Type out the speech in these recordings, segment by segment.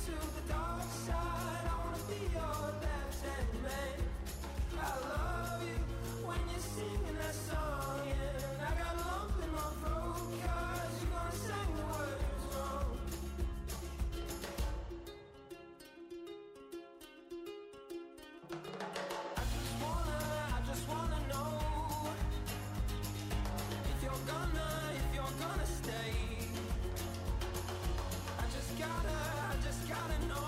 to the dark side. I wanna be your left-hand man. I love you when you're singing that song, and I got a lump in my throat 'cause you're gonna sing the words wrong. I just wanna know if you're gonna stay. I just gotta know.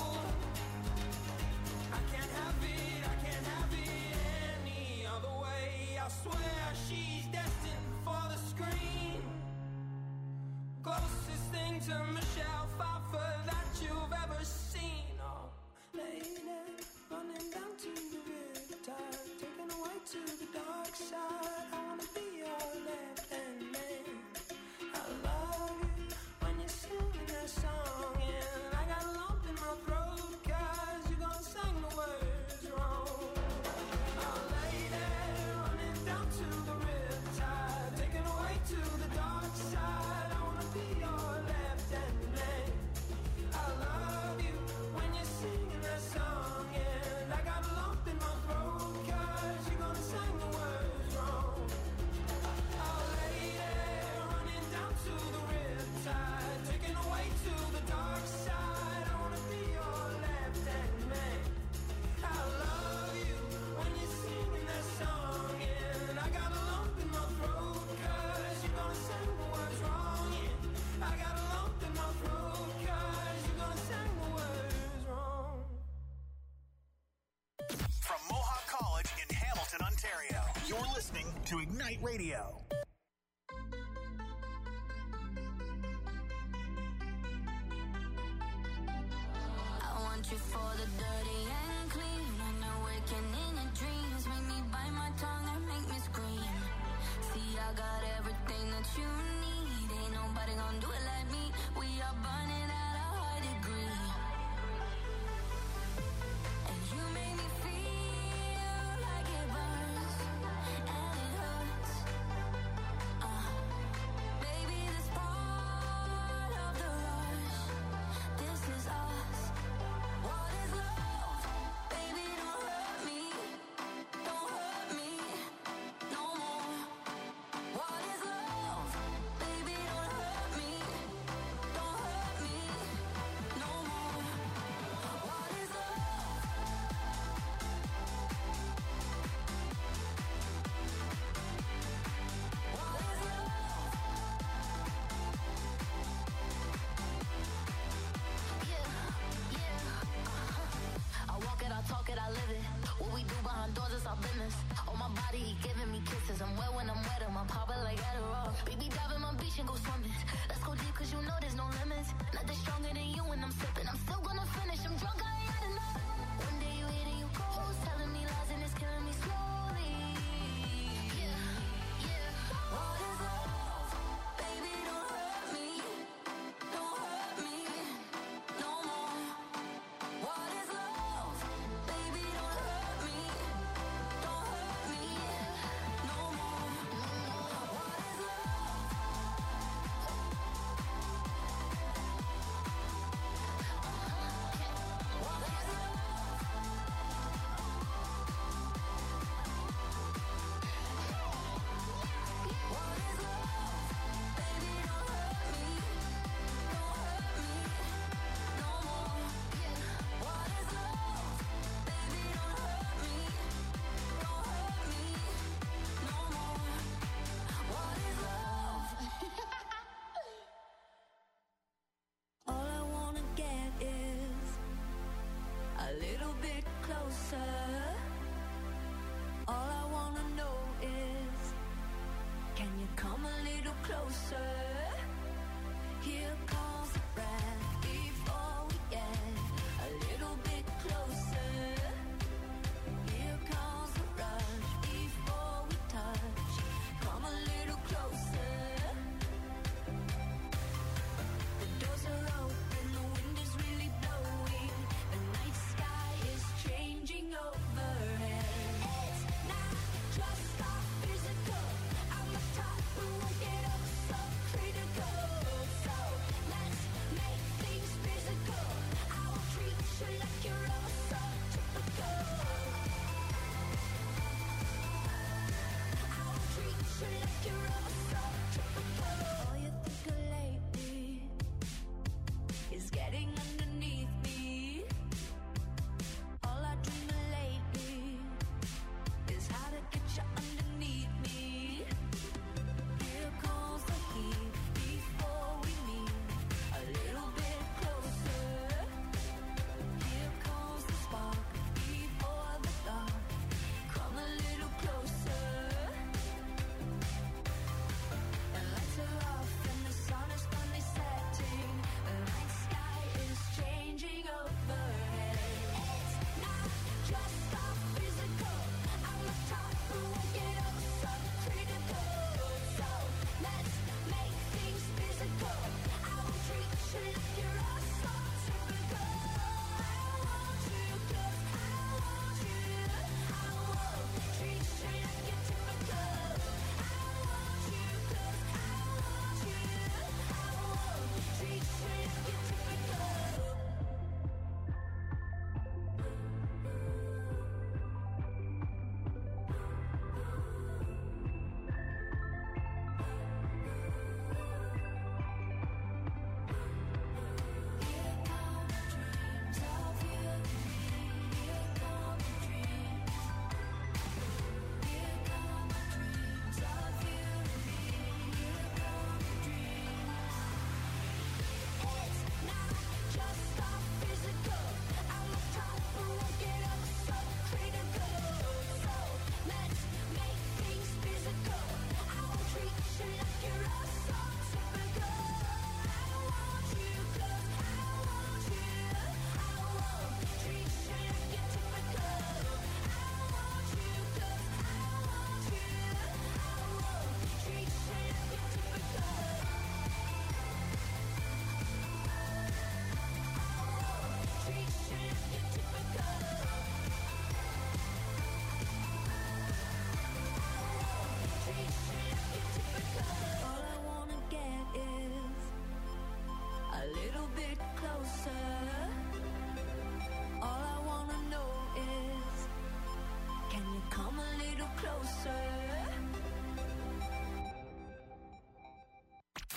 I can't have it any other way. I swear she's destined for the screen. Closest thing to Michelle Pfeiffer that you've ever seen. Oh, lady, running down to the riptide, taken away to the dark side. I wanna be your left-hand man. I love you when you're singing that song, and I got a lump in my throat 'cause you're gonna sing the words wrong. Oh, lady, running down to the riptide, taken away to the dark side. I wanna be your left-hand man. I love you when you're singing that song, and I got a lump in my throat 'cause you're gonna sing the words wrong. Oh, lady, running down to the riptide, taken away to the dark side. I wanna be your left-hand man. I love you when you're singing that song, and I got a lump in my throat 'cause you're gonna sing the words wrong. Yeah, I got a lump in my throat 'cause you're gonna sing the words wrong. From Mohawk College in Hamilton, Ontario, you're listening to Ignite Radio. I want you for the dirty and clean. When you're waking in your dreams, make me bite my tongue and make me scream. See, I got everything that you need. Ain't nobody gonna do it like me. We are burning at a high degree. And you make me feel like it burns and it hurts. Baby, this part of the rush. This is us. What is love? Baby, don't hurt me. Don't hurt me no more. What is love? Baby, don't hurt me. Don't hurt me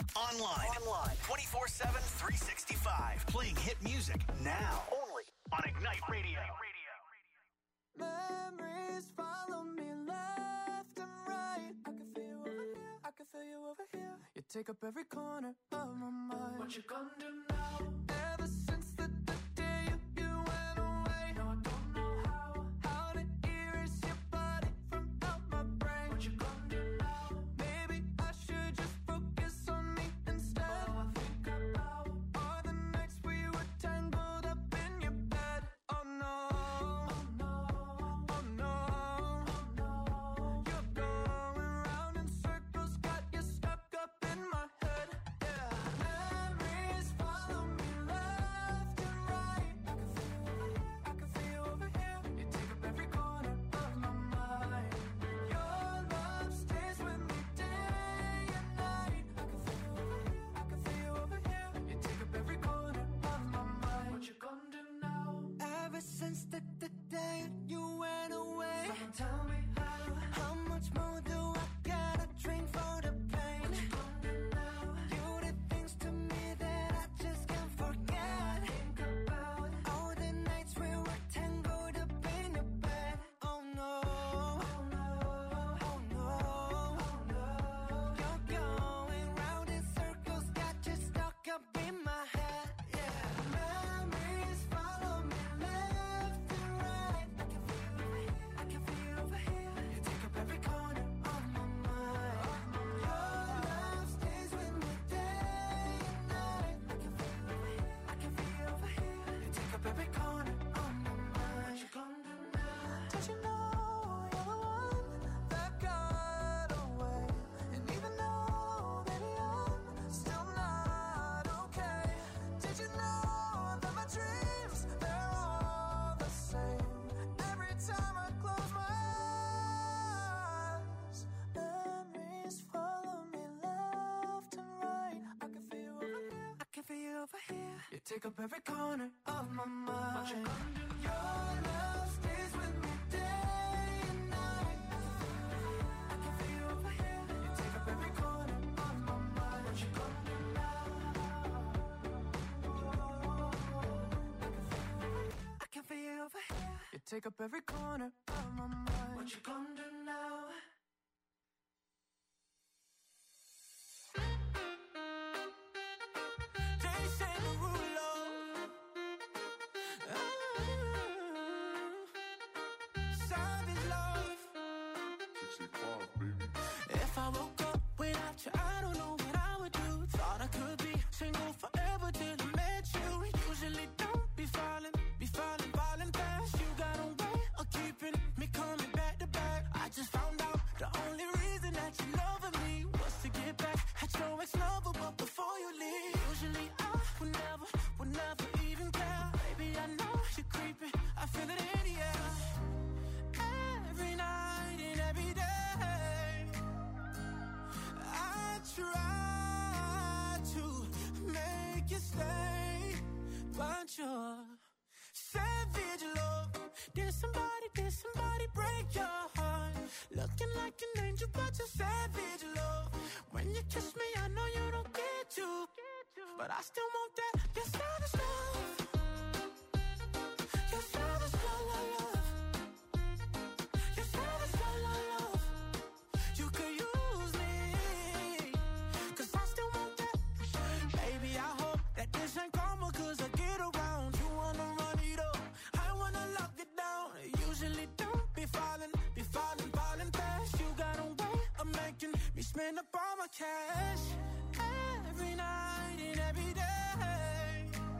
Online. 24/7, 365. Playing hit music now. Only on Ignite Radio. Memories follow me left and right. I can feel you over here. I can feel you over here. You take up every corner of my mind. What you gonna do now? Ever since the day you went away, no, I don't know how to erase your body from out my brain. What you gonna do now? Maybe I should just focus on me instead. All I think about are the nights we were tangled up in your bed. Oh no. Since the day you went away, someone tell me how much more do I gotta drink for the pain? You did things to me that I just can't forget. Think about all the nights we were tangled up in your bed. Oh no, oh no, oh no, oh no. You're going round in circles, got you stuck up in my head. Yeah, memories follow me. Over here, you take up every corner of my mind. What you gonna do? Your love stays with me day and night. I can feel you over here. You take up every corner of my mind. What you gonna do now? I can feel you over here. You take up every corner of my mind. What you gonna do now? If I woke up without you, I don't know what I would do. Thought I could be single forever till I met you. Usually don't be falling fast. You got a way of keeping me coming back to back. I just found out the only reason that you loving me was to get back at your ex-lover, but before you leave, usually I would never even care. Baby, I know you're creeping, I feel it in the air. Every night and every day, I try to make you stay, but you're savage love. Did somebody break your heart? Looking like an angel, but you're savage love. When you kiss me, I know you don't get to, but I still want that. You're savage love. You're savage love, love. You're savage love, love. You could use me, 'cause I still want that. Baby, I hope that this ain't karma, 'cause I get around. You wanna run it up, I wanna lock it down. Usually don't be falling fast. You got a way of making me spend up all my cash. Every night and every day,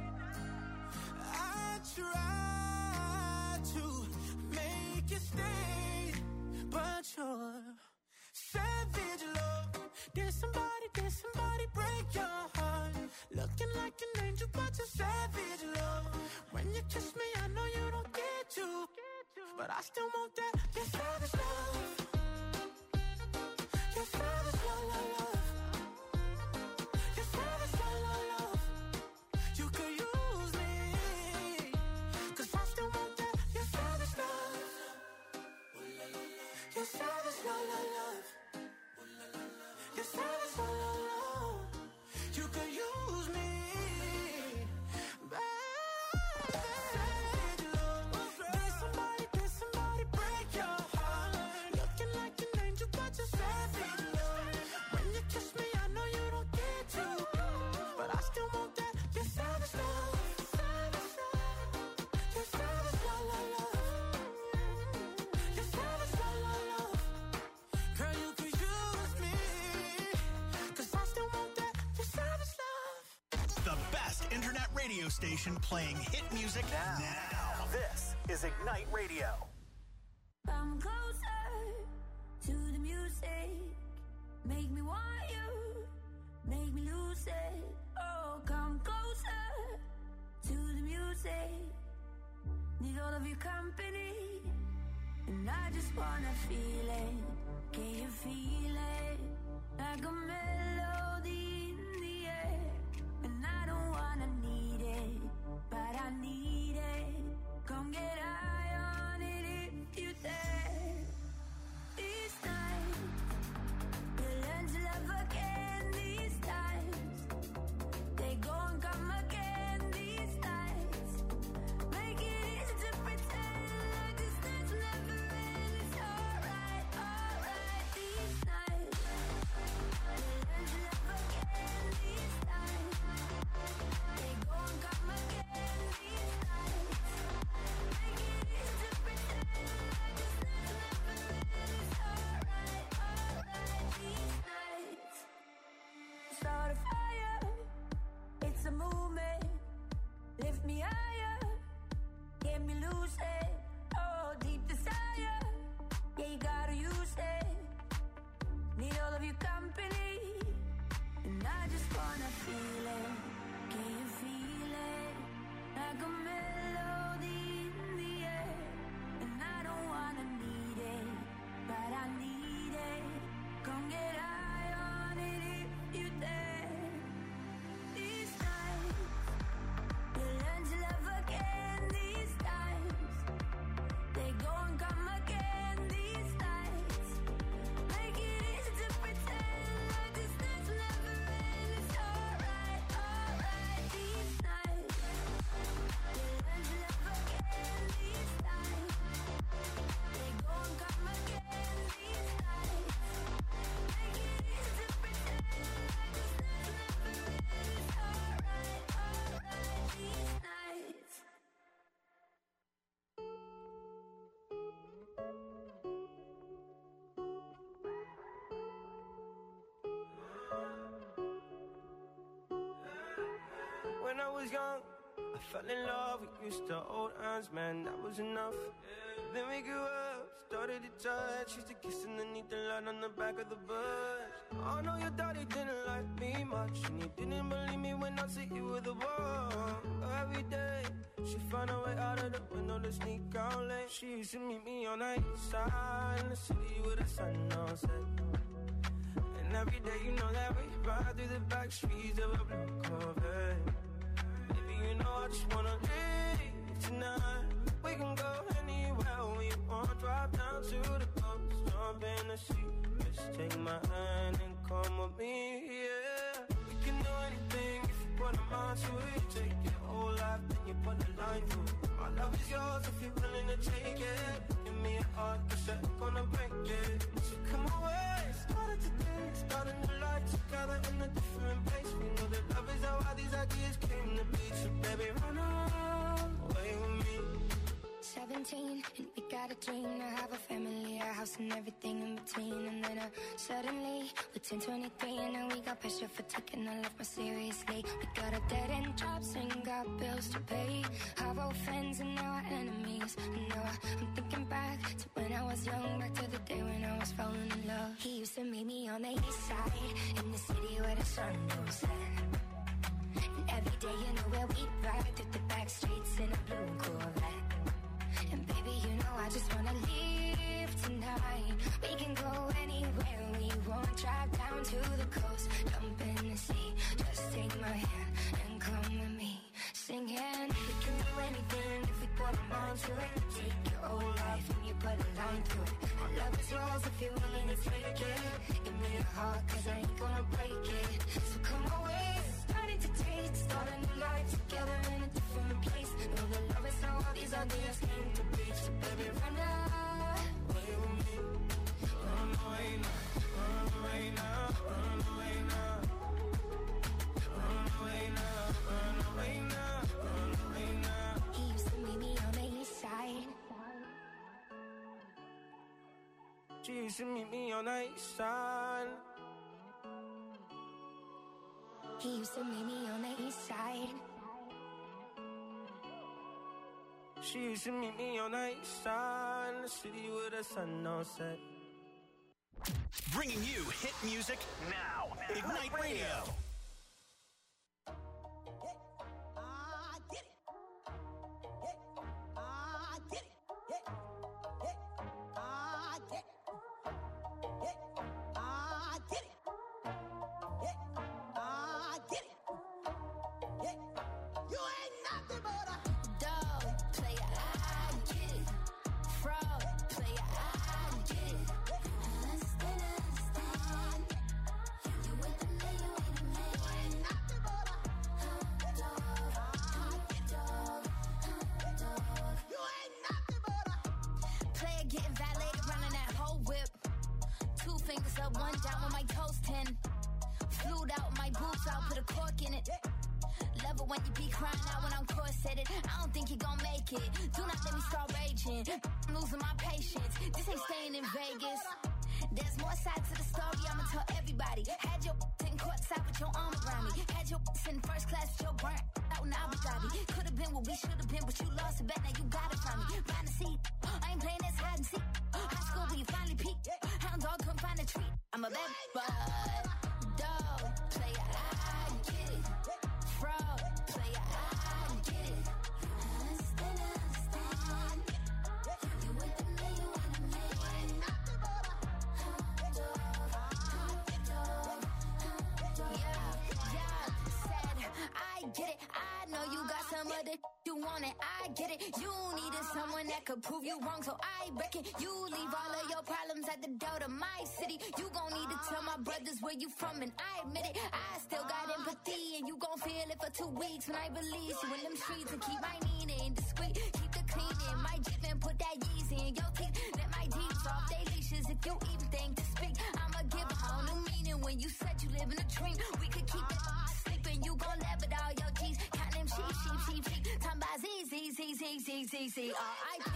I try to make you stay, but you're savage love. Did somebody break your heart? Looking like an angel, but you're savage love. When you kiss me, I know you don't get to, but I still want that. You're savage love. You're savage love, love, love. You're savage love, love, love. You could use me, 'cause I still want that. You're savage love. You're savage love, love, love. You're savage love, love, love. station playing hit music now. This is Ignite Radio. Come closer to the music. Make me want you. Make me lose it. Oh, come closer to the music. Need all of your company. And I just wanna feel it. Can you feel it? Like a melody in the air. And I don't wanna need it, but I need it. Come get high on it if you dare. These nights, you'll learn to love again. These times, they go and come again. These nights, make it easy to pretend like this night's never end. It's alright, alright. These nights, you'll learn to love again. These times, they go and come again. These nights, make it easy to pretend like this night's never end. It's alright, alright. These nights, start a fire. It's a movement. Lift me higher. Get me loose it. Oh, deep desire. Yeah, you gotta use it. Need all of your company. And I just wanna feel it. Can you feel it? Like a melody in the air. And I don't wanna need it, but I need it. Come get high on it if you dare. These nights, you'll learn to love again. These times, they go and come again. These nights, make it easy to pretend like this night's never end. It's alright, alright. These nights, you'll learn to love again. These times, they go and come again. These nights, make it easy to pretend like this night's never end. It's alright, alright. These nights. When I was young, I fell in love. We used to hold hands, man, that was enough. Then we grew up, started to touch. Used to kiss underneath the light on the back of the bus. I know your daddy didn't like me much, and you didn't believe me when I said you were the one. Every day, she found a way out of the window to sneak out late. She used to meet me on the east side in the city with the sun on set. And every day, you know that we ride through the back streets of a blue Corvette. Baby, you know I just wanna leave tonight. We can go anywhere we want. Drive down to the coast, jump in the sea. Just take my hand and come with me, yeah. We can do anything if you put a mind to it. Take your whole life, then you put a line through it. My love is yours if you're willing to take it. Give me a heart, 'cause I'm gonna break it. So come away, started today, starting a life together in a different place. We know that love is how all these ideas came to be. So baby, run away with me. 17, and we got a dream to have a family, a house and everything in between. And then suddenly, we're 10, 23, and now we got pressure for taking our life more seriously. We got a dead-end jobs and got bills to pay. Our old friends and now our enemies. And now I'm thinking back to when I was young, back to the day when I was falling in love. He used to meet me on the east side, in the city where the sun don't set. And every day, you know where we ride through the back streets in a blue Corvette. And baby, you know I just wanna leave tonight. We can go anywhere we want. Drive down to the coast, jump in the sea. Just take my hand and come with me, singing. We can do anything if we put our mind to it. Take your whole life and you put a line through it. My love is yours if you're willing to take it. Give me a heart, 'cause I ain't gonna break it. So come away, starting to taste, start a new life together in a different place. Know that love is how all these ideas came to be. So baby, run away with me. Run away now, run away now, run away now. Run away now, run away now, run away now. He used to meet me on the east side. She used to meet me on the east side. He used to meet me on the east side. She used to meet me on the east side in the city with the sun on set. Bringing you hit music now. Ignite Radio. Prove you wrong, so I reckon you leave all of your problems at the door to my city. You gon' need to tell my brothers where you from, and I admit it. I still got empathy, and you gon' feel it for 2 weeks when I release you in them streets and keep my Nina discreet. Keep the cleaning, my Jeep and put that Yeezy in your teeth. Let my Jeeps off they leashes if you even think to speak. I'ma give a whole new meaning when you said you live in a dream. We could keep it sleeping, you gon' laugh at all your G's. Count them sheep. Time by Z, R.I.P.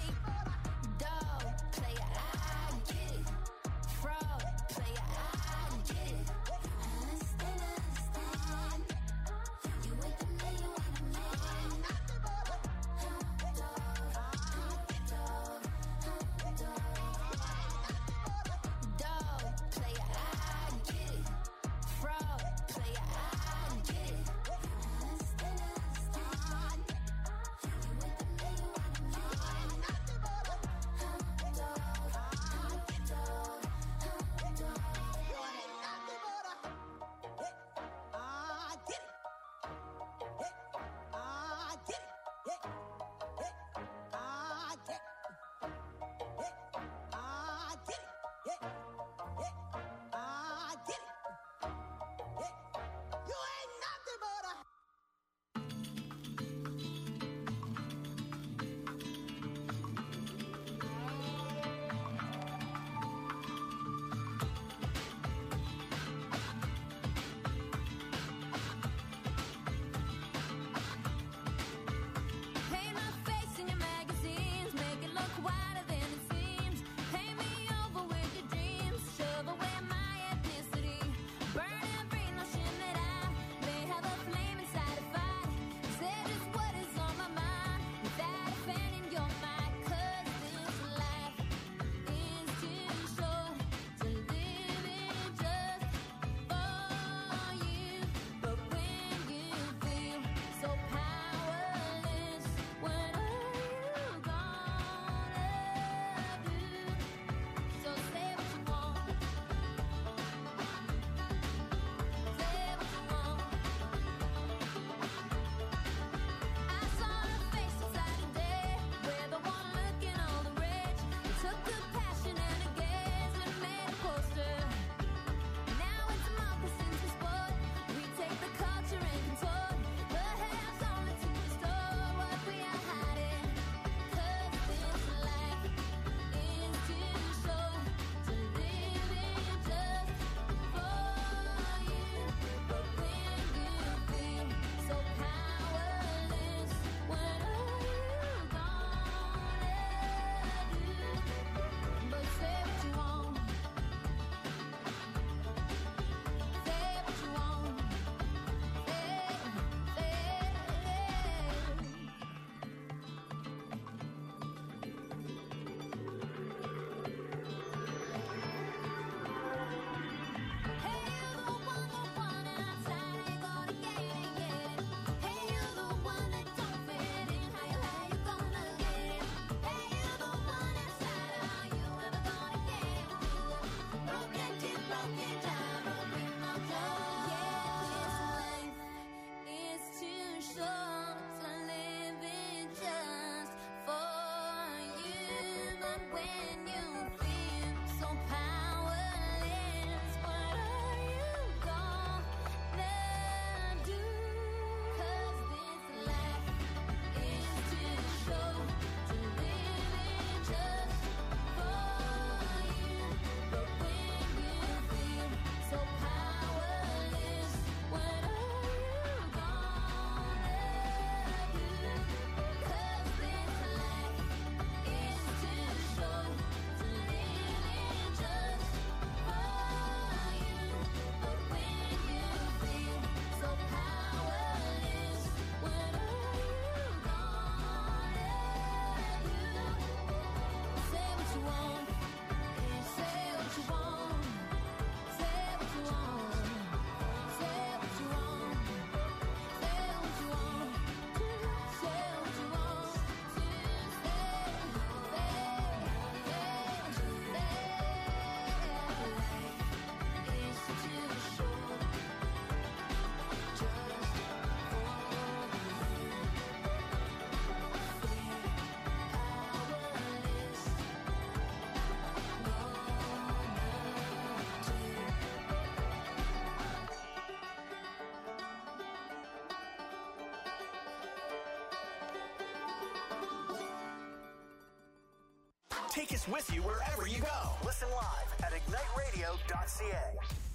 Take us with you wherever you go. Listen live at igniteradio.ca.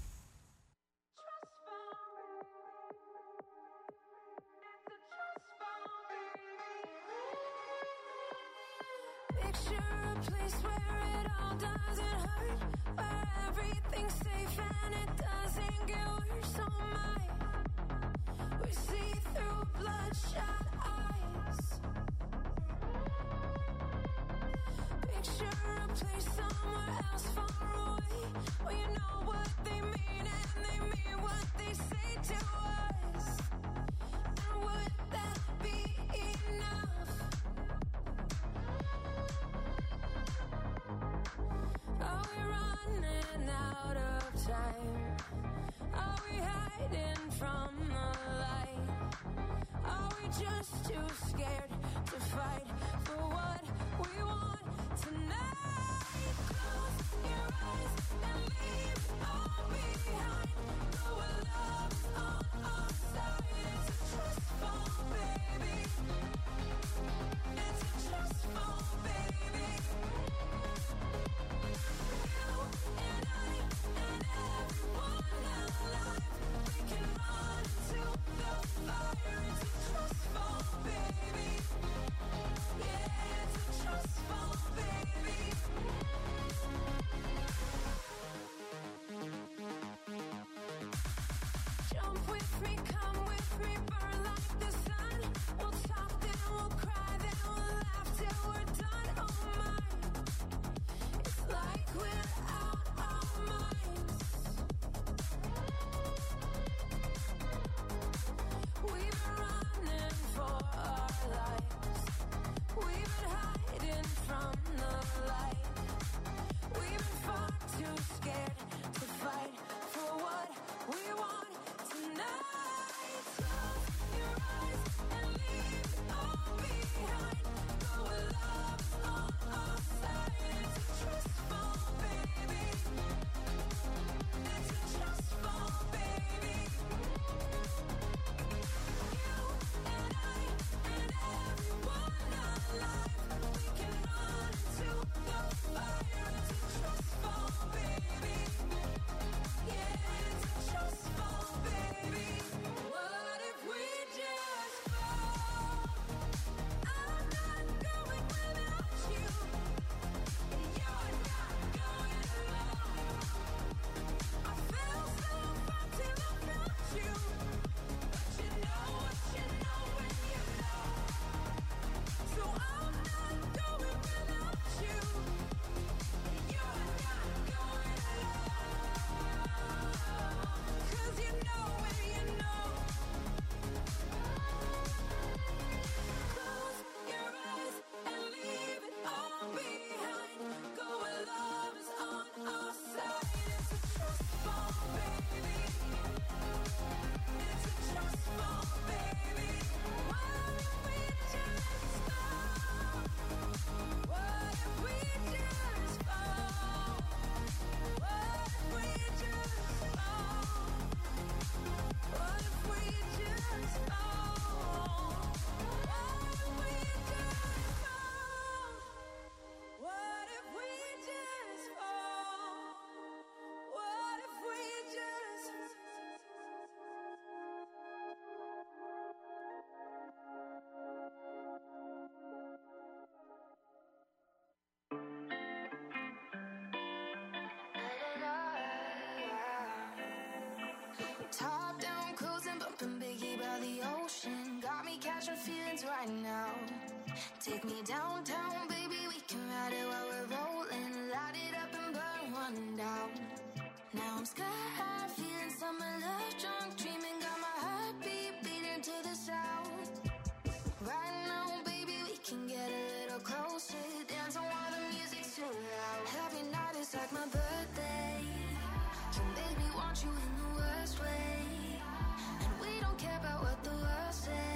Picture a place where it all doesn't hurt, where everything's safe and it doesn't get worse. Oh my, we see through bloodshot eyes. Picture a place somewhere else far away, where you know what they mean and they mean what they say to us. And would that be enough? Are we running out of time? Are we hiding from the light? Are we just too scared to fight for what we want tonight? Close your eyes and leave all behind. Go where love's on our side. It's a trust fall, baby. It's a trust fall, baby. You and I and everyone alive, we can run to the fire. It's a trust fall, baby. Yeah, it's a trust fall, baby. Jump with me, come with me, burn like the sun. We'll talk, then we'll cry, then we'll laugh till we're done. Oh my, it's like we're out our minds. We've been running for our lives. We've been hiding from the light. We've been far too scared to fight for what we want tonight. Close your eyes and leave all behind. Go where love's on our side. It's a trust fall, baby. It's a trust fall, baby. You and I and everyone alive, we can run to the fire. It's a trust fall, baby. Yeah, it's a trust fall, baby. What if we just fall? I'm not going without you, and you're not going alone. I felt so far till I found you, but you know what you know when you know. So I'm not going without you, and you're not going alone. 'Cause you know when you know. Close your eyes and leave it all behind. Go where love is on our side. It's a trust fall, baby. It's a trust fall, baby. What if we just fall? What if we just fall? What if we just fall? What if we just fall? What if we just fall? What if we just fall? What if we just Top down, cruising, bumping Biggie by the ocean. Got me catching feelings right now. Take me downtown, baby, we can ride it while we're rolling. Light it up and burn one down. Now I'm sky high, feeling summer love, drunk, dreaming, got my heartbeat beating to the sound. Right now, baby, we can get a little closer. Dancing while the music's too loud. Every night is like my birthday. You make me want you in the worst way. And we don't care about what the world say.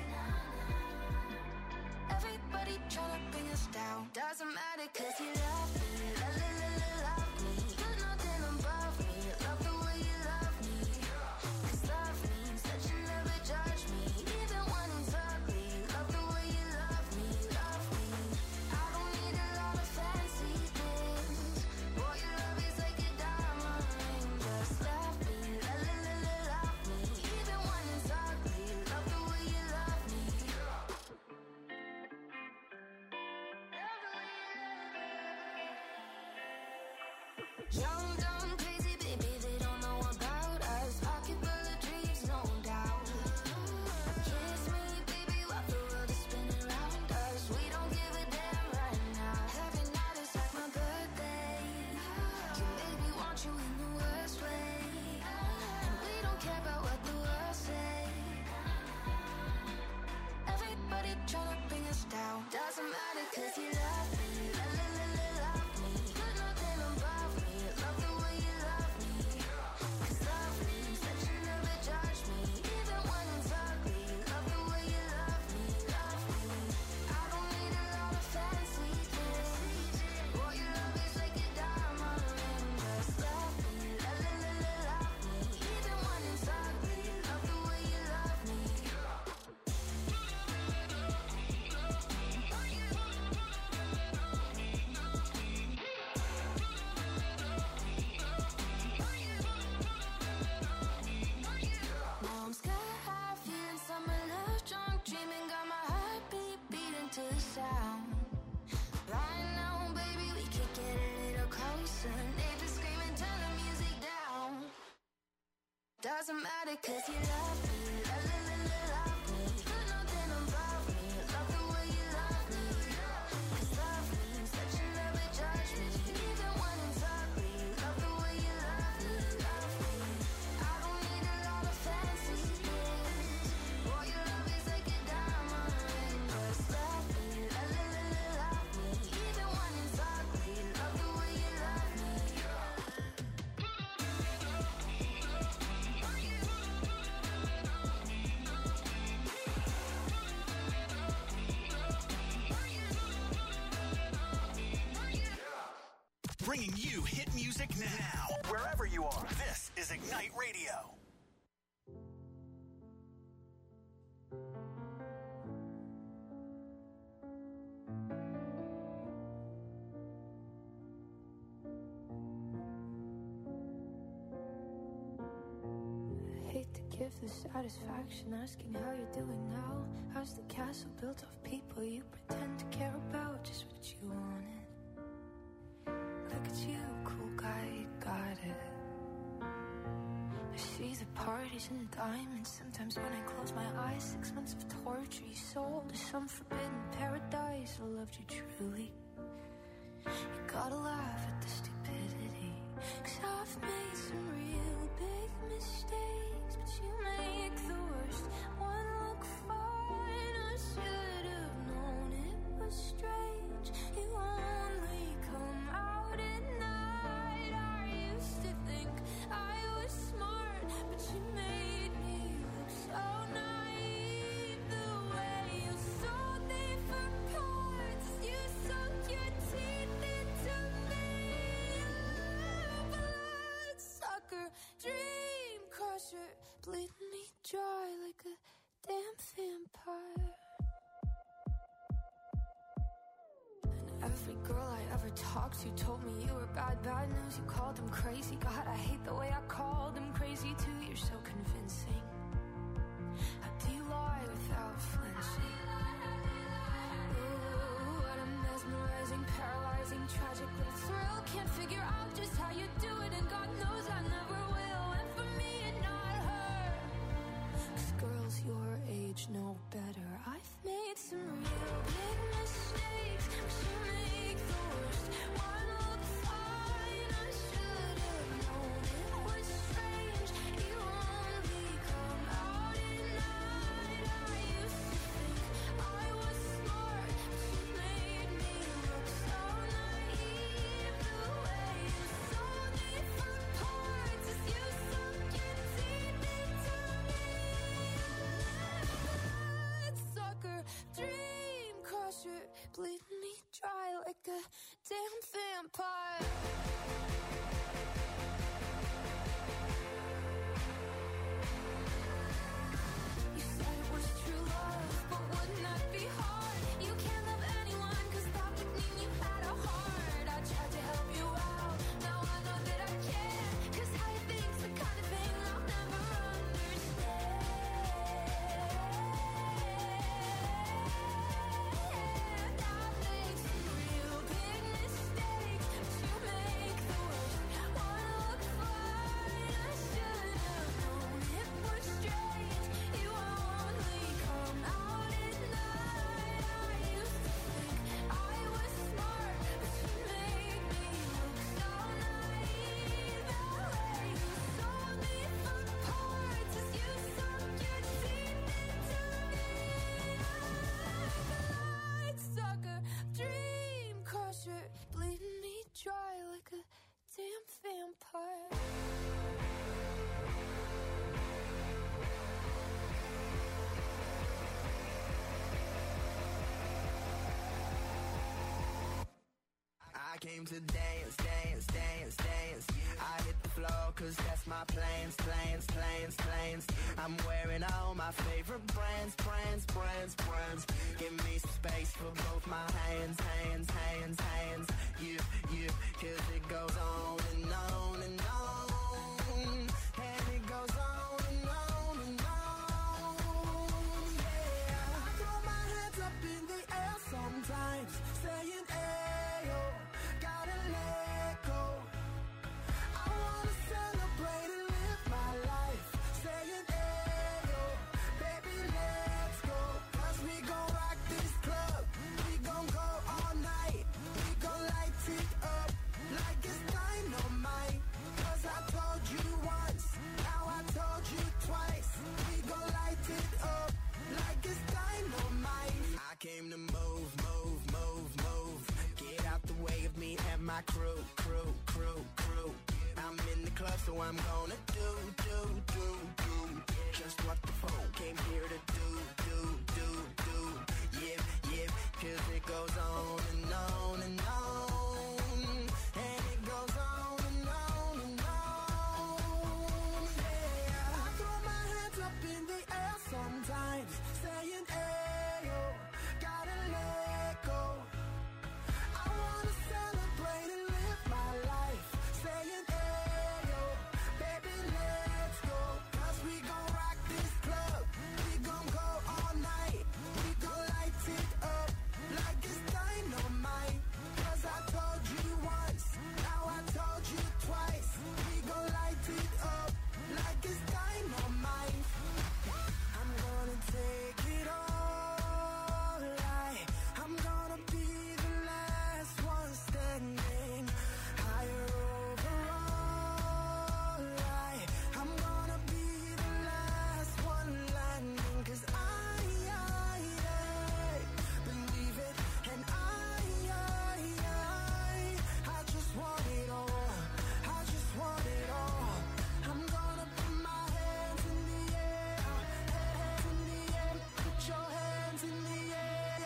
Everybody tryna bring us down. Doesn't matter 'cause you love me. Love me. You're nothing above me. Love Young, dumb, crazy, baby, they don't know about us. Pocket full of dreams, no doubt. Kiss me, baby, while the world is spinning around us. We don't give a damn right now. Every night is like my birthday. You made me want you in the worst way. And we don't care about what the world say. Everybody tryna bring us down. Doesn't matter 'cause you love me. La la la la, love me. Put nothing above me. Love the way you love me. 'Cause love means that you never judge me. Even when it's ugly. Love the way you love me. Love me. I don't need a lot of fancy things. Boy, your love is like a diamond ring. Just love me. La la la la, love me. Even when it's ugly. Love the way you love me. Now I'm sky high, feeling summer love drunk, dreaming, got my heartbeat beating to the sound. Right now, baby, we could get a little closer. Neighbors screaming, turn the music down. Doesn't matter 'cause you love me. La la la la, love me. Put nothing above me. Love the way you love me. 'Cause love means that you never judge me. Even when it's ugly. Love the way you love me. Love me. I don't need a lot of fancy things. Boy, your love is like a diamond ring. Just love me. La la la la, love me. Even when it's ugly. Love the way you love me. Bringing you hit music now. Wherever you are, this is Ignite Radio. I hate to give the satisfaction asking how you're doing now. How's the castle built of people you pretend to care about? Just what you wanted. Look at you, cool guy, you got it. I see the parties and diamonds. Sometimes when I close my eyes, 6 months of torture you sold to some forbidden paradise. I loved you truly. You gotta laugh at the stupidity, 'cause I've made some real big mistakes, but you make the worst one look fine. I should have known it was strange. You only come out at night. I used to think I was smart, but you made me look so naive. The way you sold me for parts, you sunk your teeth into me. Bloodsucker, dream crusher, bleeding me dry like a damn vampire. And every girl I ever talked to told me you were bad, bad news. You called them crazy. God, I hate the way I called them crazy too. You're so convincing. How do you lie without flinching? Ooh, what a mesmerizing, paralyzing, tragic little thrill. Can't figure out just how you do it, and God knows I never will. And for me and not her, 'cause girls your age know better. I've made some real big mistakes, but you make the worst one look fine. I should have known it was strange. You only come out at night. I used to think I was smart, but you made me look so naive. The way you sold me for parts is you sunk your teeth into me. Bloodsucker, dream crusher, bleeding me dry like a damn vampire. You said it was true love, but wouldn't that be hard? You can't love anyone, 'cause that would mean you had a heart. I tried to help you out, now I know that I can't, 'cause how you think's the kind of thing I'll never understand. I've made some real big mistakes, but you came to dance, dance, dance, dance. I hit the floor cause that's my plans, plans, plans, plans. I'm wearing all my favorite brands, brands, brands, brands. Give me some space for both my hands, hands, hands, hands. You, cause it goes on and on and on. And it goes on and on and on. Yeah, I throw my hands up in the air sometimes, saying, ayo, gotta let go. I wanna celebrate and live my life, saying, ayo, baby, let's go. Cause we gon' rock this club, we gon' go all night. We gon' light it up like it's dynamite. Cause I told you once, now I told you twice. We gon' light it up like it's dynamite. I came to move, move, move, move. Get out the way of me and my crew, crew, crew, crew. I'm in the club, so I'm gonna do just what the phone came here to do. Yeah, cause it goes on and on and on. And it goes on and on and on. Yeah, I throw my hands up in the air sometimes, saying, ayo, gotta let go. I wanna celebrate and live my life, saying, ayo, baby, let's go. Cause we gon' rock this club, we gon' go all night. We gon' light it up like it's dynamite. Cause I told you once, now I told you twice. We gon' light it up like it's dynamite. I'm gonna take it all. I'm gonna be the last one standing. Higher overall. I'm gonna be the last one landing. Cause I believe it. And I just want it all. I just want it all. I'm gonna put my hands in the air. Hands in the air. Put your hands in the air.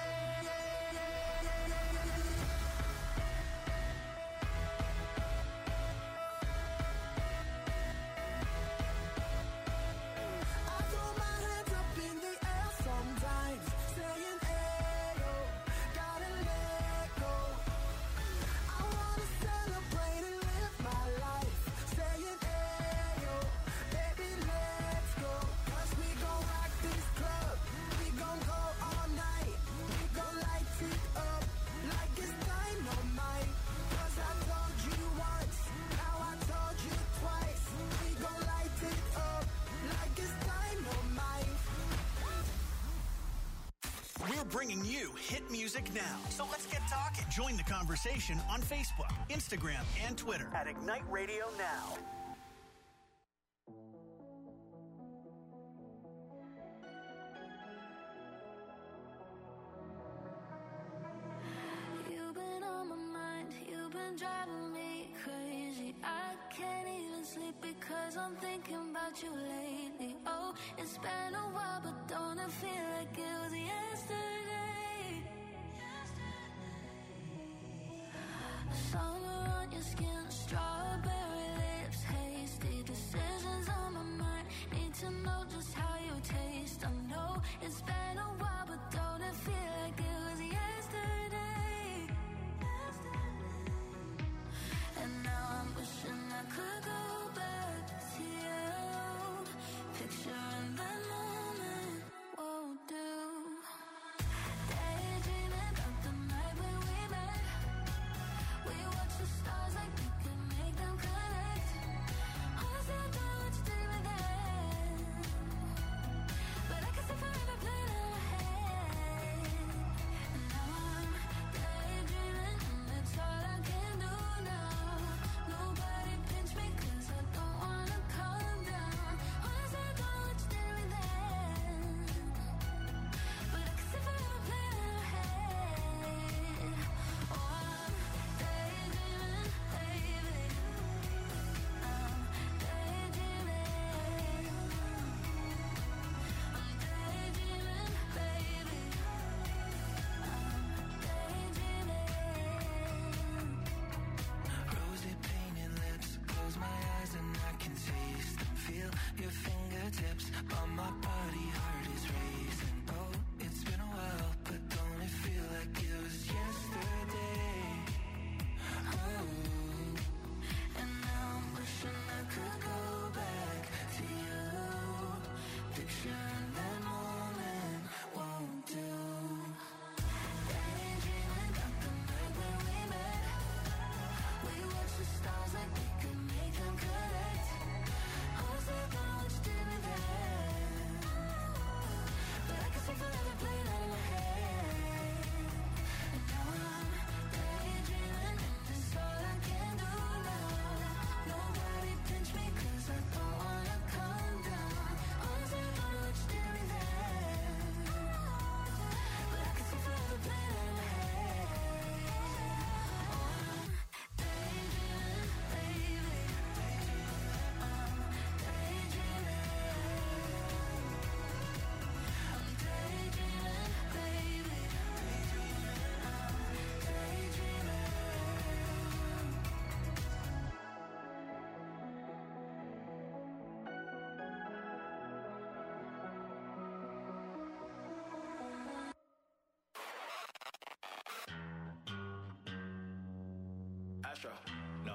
I throw my hands up in the air sometimes, saying, ayo, gotta let go. I wanna celebrate and live my life, saying, ayo, baby, let's go. Cause we gon' rock this club, we gon' go all night. We gon' light it up like it's dynamite. Cause I told you once, now I told you twice. We gon' light it up like it's dynamite. We're bringing you hit music now. So let's get talking. Join the conversation on Facebook, Instagram, and Twitter at Ignite Radio Now. You've been on my mind, you've been driving me crazy. I can't even sleep because I'm thinking about you lately. Oh, it's been a while, but don't it feel like it was yesterday? Summer on your skin, strawberry lips, hasty decisions on my mind. Need to know just how you taste. I know it's been a while, but don't it feel like it was yesterday? And now I'm wishing I could go back to you. Picturing that moment won't do. Daydreaming about the night when we met. We watch the stars like we could make them connect. Wanna see what you do with that? but my body heart is racing. Oh, it's been a while, but don't it feel like it was yesterday? Oh, and now I'm wishing I could go back to you. Picturing that moment won't do. Daydreaming about the night when we met. We watched the stars like we could make them correct. I was like, oh, what you did me then? But I can see forever playing out in my head. And now I'm daydreaming, and that's all I can do now. Nobody pinch me 'cause I don't wanna calm down. I was like, oh, what you did me then? But I can see forever playing out in my head. Daydreaming, baby. I'm daydreaming. I'm daydreaming, baby. I'm daydreaming. Astro, no.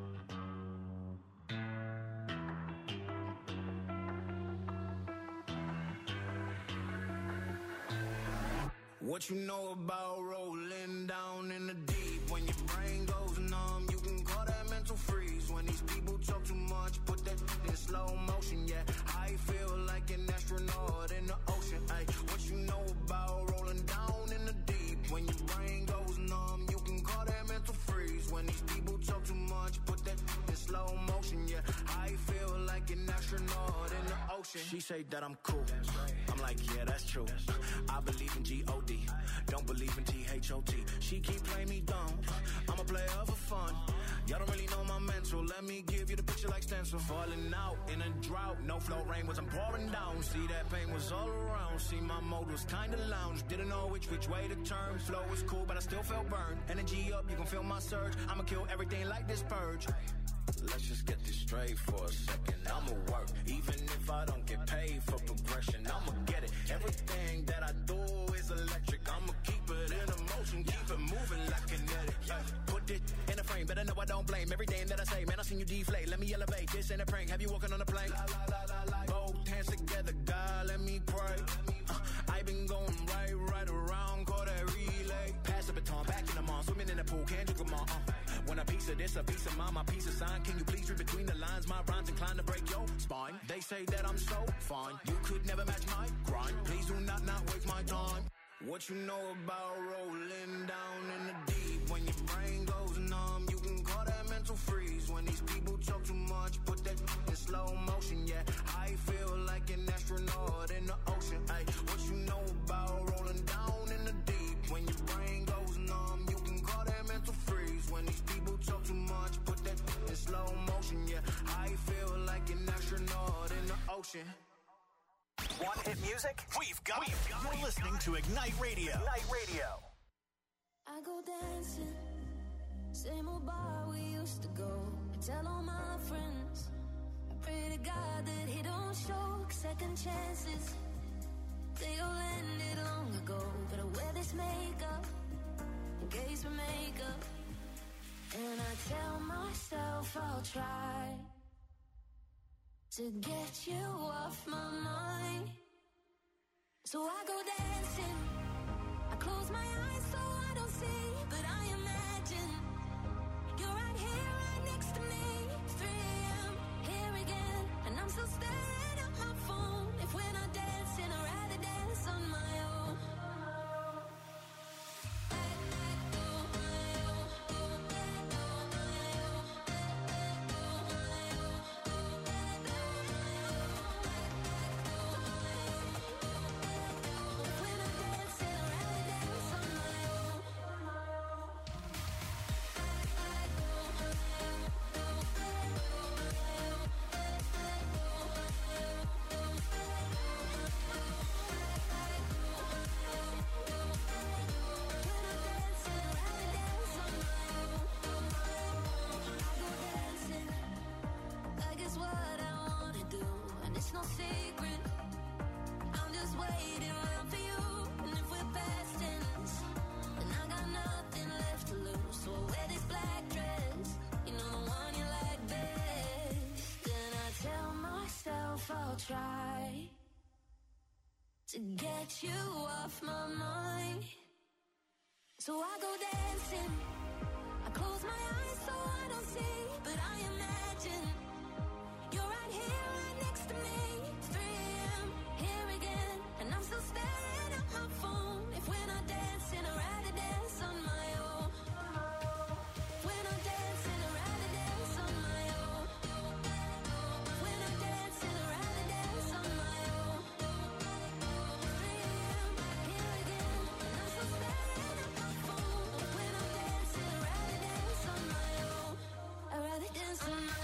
What you know about rolling down in the deep? When your brain goes numb, you can call that mental freeze. When these people talk too much, put that in slow motion. Yeah, I feel like an astronaut in the ocean. Ay, what you know about rolling down in the deep? When your brain goes numb, you can call that mental freeze. When these people talk too much, put that in slow motion. Yeah, I feel like an astronaut in the ocean. She say that I'm cool. I'm like, yeah, that's true. I believe in G-O-D. Don't believe in T-H-O-T. She keep playing me dumb. I'm a player for fun. Y'all don't really know my mental. Let me give you the picture like stencil. Falling out in a drought. No flow rain wasn't pouring down. See, that pain was all around. See, my mode was kinda lounge. Didn't know which way to turn. Flow was cool, but I still felt burned. Energy up, you can feel my surge. I'ma kill everything like this purge. Let's just get this straight for a second. I'ma work, even if I don't get paid for progression. I'ma get it. Everything that I do is electric. I'ma keep it in motion, keep it moving like kinetic. Put it in a frame, better know I don't blame everything that I say. Man, I seen you deflate. Let me elevate. This ain't a prank. Have you walking on a plane? Both hands together, God, let me pray. I been going right around, call that relay. Pass the baton, back in the mall, swimming in the pool, can't you come on? When a piece of this, a piece of mine, my piece of sign. Can you please read between the lines? My rhymes inclined to break your spine. They say that I'm so fine. You could never match my grind. Please do not waste my time. What you know about rolling down in the deep? When your brain goes numb, you can call that mental freeze. When these people talk too much, put that in slow motion. Yeah, I feel like an astronaut in the ocean. Ay, what you know about rolling down in the deep? When your brain goes numb, you can call that mental freeze. When these people talk too much, put that in slow motion. Yeah, I feel like an astronaut in the ocean. Want hit music? We've got it. You're listening to Ignite Radio. Ignite Radio. I go dancing, same old bar we used to go. I tell all my friends, I pray to God that he don't show second chances. They all ended long ago, but I wear this makeup in case we make up. And I tell myself I'll try to get you off my mind. So I go dancing, I close my eyes so I don't see, but I imagine you're right here, right next to me. 3 a.m., here again, and I'm still staring at my phone. If we're not dancing, I'd rather dance on my own. It's no secret. try to get you off my mind. So I go dancing, I close my eyes so I don't see, but I imagine you're right here, right next to me. It's 3 a.m., here again, and I'm still staring at my phone. If we're not dancing, I'd rather dance on my own. If we're not dancing, I'd rather dance on my own. If we're not dancing, I'd rather dance on my own. 3 a.m., here again, and I'm still staring at my phone. If we're not dancing, I'd rather dance on my own. I'd rather dance on my own.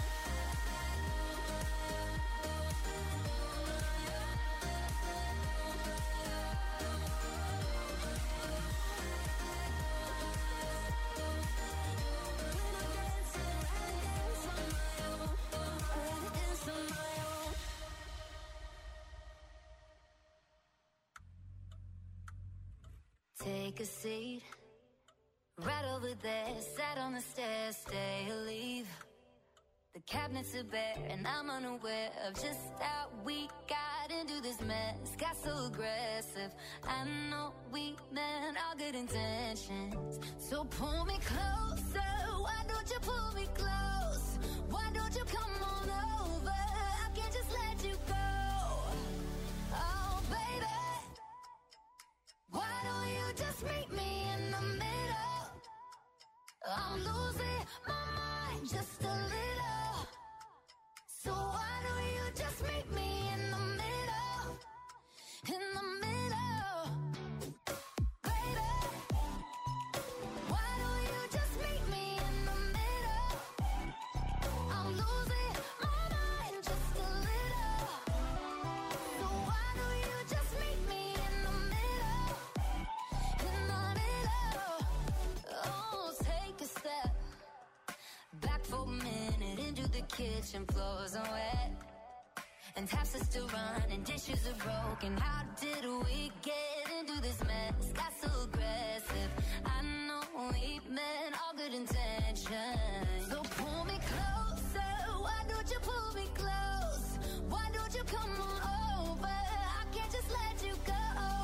Take a seat, right over there, sat on the stairs, stay or leave. The cabinets are bare and I'm unaware of just how we got into this mess. Got so aggressive, I know we meant all good intentions. So pull me closer, why don't you pull me close? Why don't you come on over, I can't just let you go. Oh baby, why don't you just meet me in the middle? I'm losing my mind just a little. So why don't you just meet me in the middle? In the middle. Baby, why don't you just meet me in the middle? I'm losing my mind just a little. So why don't you just meet me in the middle? In the middle. Oh, take a step back for a minute into the kitchen, floors are wet and taps are still running, dishes are broken. How did we get into this mess? Got so aggressive, I know we meant all good intentions. So pull me closer, why don't you pull me close? Why don't you come on over, I can't just let you go.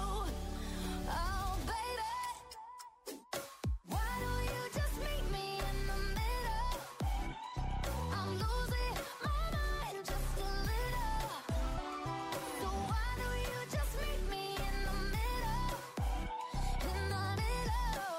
Oh baby, why don't you just meet me in the middle? I'm losing my mind just a little. So why don't you just meet me in the middle? In the middle.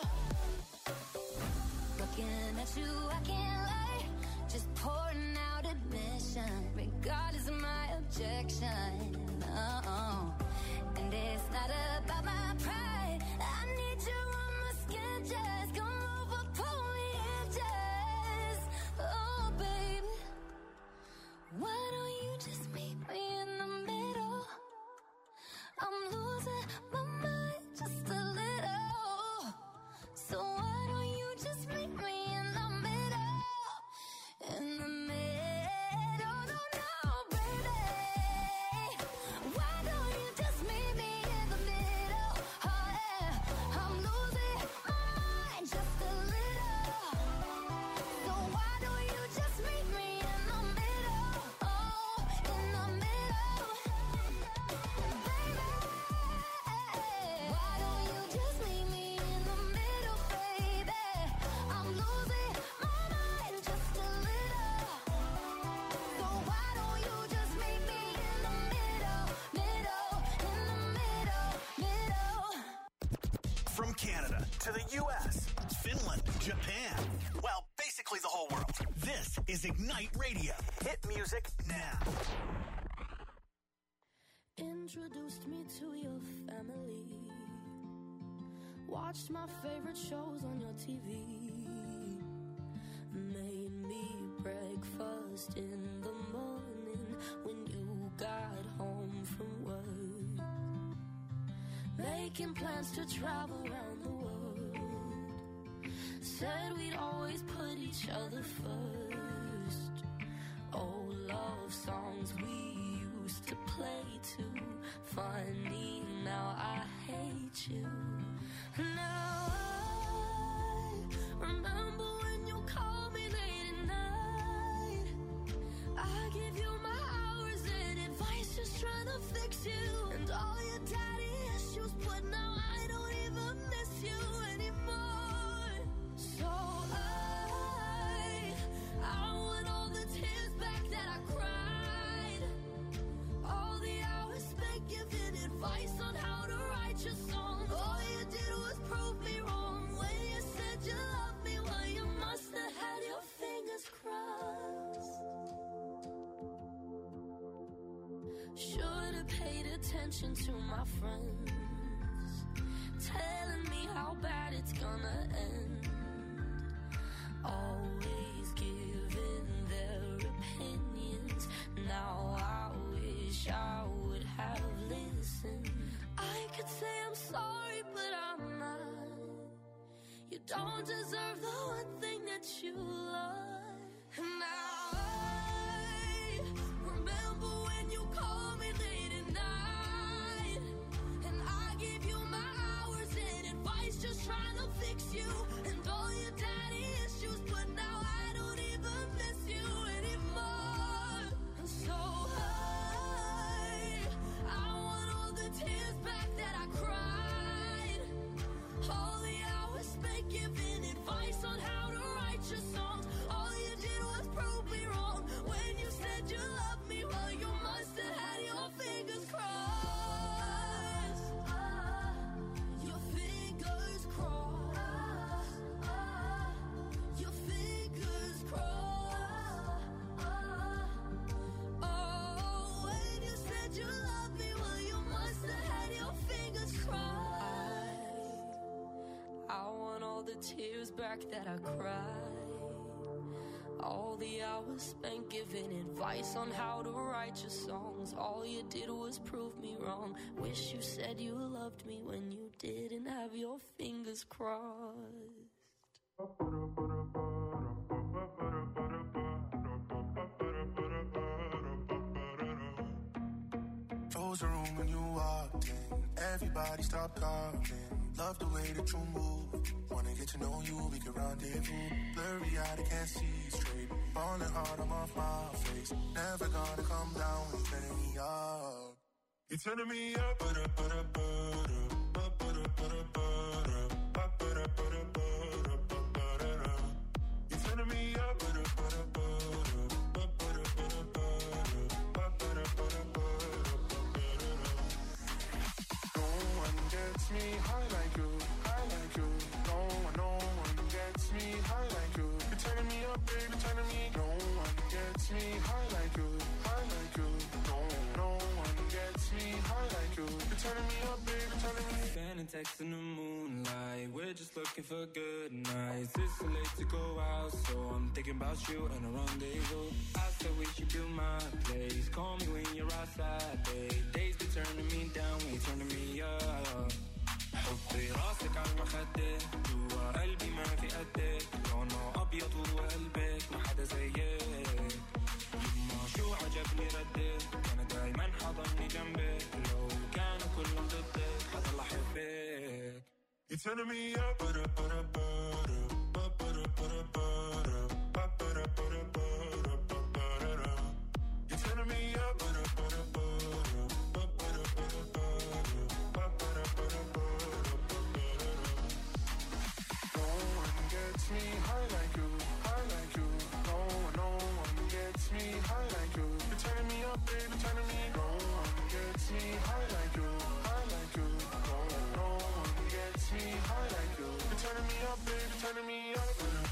Looking at you, I can't lie, just pouring out admission, regardless of my objection. Oh, and it's not about my pride, I need you on my skin, just come over, pull me in, just. Oh baby, why don't you just meet me in the middle? I'm losing my mind just a little. So why don't you just meet me in the middle? In the middle, no, no, baby. Why don't you just meet me in the middle? Oh yeah, I'm losing my mind just a little. So why don't you just meet me in the middle? Oh, in the middle. Baby, why don't you just meet me in the middle, baby? I'm losing my mind just a little. So why don't you just meet me in the middle, middle, in the middle, middle. From Canada to the U.S., Finland, Japan, well, basically the whole world. This is Ignite Radio. Hit music now. Introduced me to your family. Watched my favorite shows on your TV. Made me breakfast in the morning when you got home from work. Making plans to travel around the world. Said we'd always put each other first. Old love songs we used to play too. Funny, now I hate you. Now I remember when you called me late at night. I give you my hours and advice. fix you. And all your daddy issues, but now I don't even miss you anymore. So I want all the tears back that I cried. All the hours spent giving advice on how to write your songs. All you did was prove me wrong when you said you loved me. Well, you must have had your fingers crossed. Should have paid attention to my friends, telling me how bad it's gonna end. Always giving their opinions. Now I wish I would have listened. I could say I'm sorry, but I'm not. You don't deserve the one thing that you love. And now I remember when you called me late at night, and I gave you my hours and advice, just trying to fix you. And all your daddy issues, but now I don't even miss you anymore. And so I want all the tears back that I cried. All the hours spent giving advice on how to write your songs. All you did was prove me wrong when you said you loved me. Well, you must have had your fingers crossed. Your fingers crossed. Your fingers crossed. Oh, when you said you loved me, well, you must have had your fingers crossed. I want all the tears back that I cried. All the hours spent giving advice on how to write your songs. All you did was prove me wrong. Wish you said you loved me when you didn't have your fingers crossed. Close the room when you walked in. Everybody stop talking. Love the way that you move. Wanna get to know you, we can rendezvous. Blurry eyed, I can't see straight. Falling hard, I'm off my face. Never gonna come down when you're turning me up. You're turning me up, You're turning me up, No one gets me high like you, high like you. No one gets me high like you. You're turning me up, baby, turning me. No one gets me high like you, high like you. No one gets me high like you. You're turning me up, baby, turning me. Sending texts in the moonlight. We're just looking for good nights. It's too late to go out, so I'm thinking about you and a rendezvous. I said we should do my place. Call me when you're outside, babe. Days be turning me down, we turning me up. حطي راسك على المخدة جوا قلبي ما في قدك لونه أبيض وقلبك ما حدا زيك يما شو عجبني ردك أنا دايما حضني جنبك لو كانوا كلهم ضدك حضل أحبك. You're turning me up, You're turning me up, No one gets me high like you, high like you. No one gets me high like you. You're turning me up, baby, turning me. No one gets me high like you, high like you. No one gets me high like you. You're turning me up, baby, turning me up.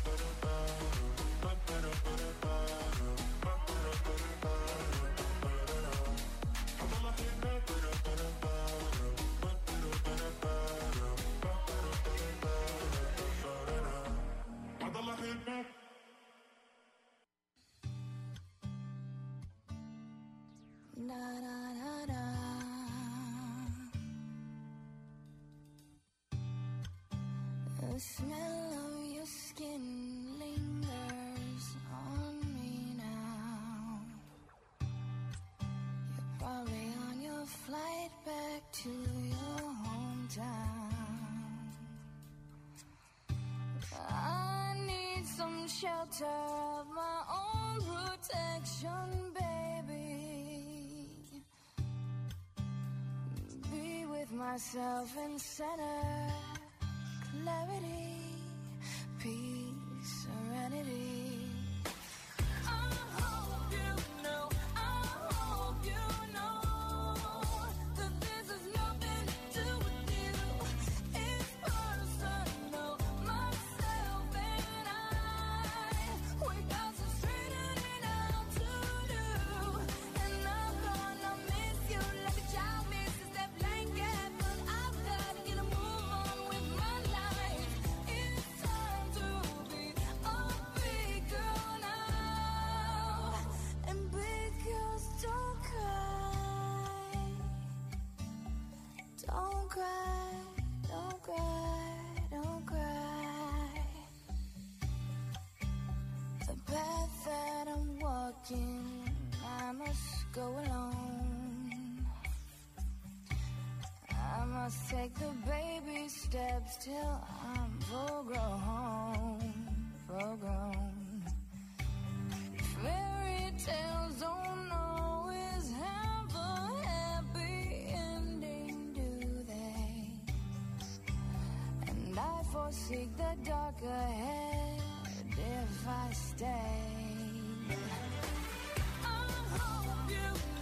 Da, da, da, da. The smell of your skin lingers on me now. You're probably on your flight back to your hometown. I need some shelter of my own protection, baby. myself in center, clarity, peace, serenity. I hope you know, that this has nothing to do with you. It's personal, myself and I. We got some straightening out to do, and I'm gonna miss you like a child misses that blanket. But I've got to get a move on with my life. It's time to be a big girl now, and big girls don't cry. Don't cry, don't cry, don't cry. The path that I'm walking, I must go alone. I must take the baby steps till I'm full grown. Fairy tales don't always have a happy ending, do they? And I forsake the dark ahead if I stay. I hope you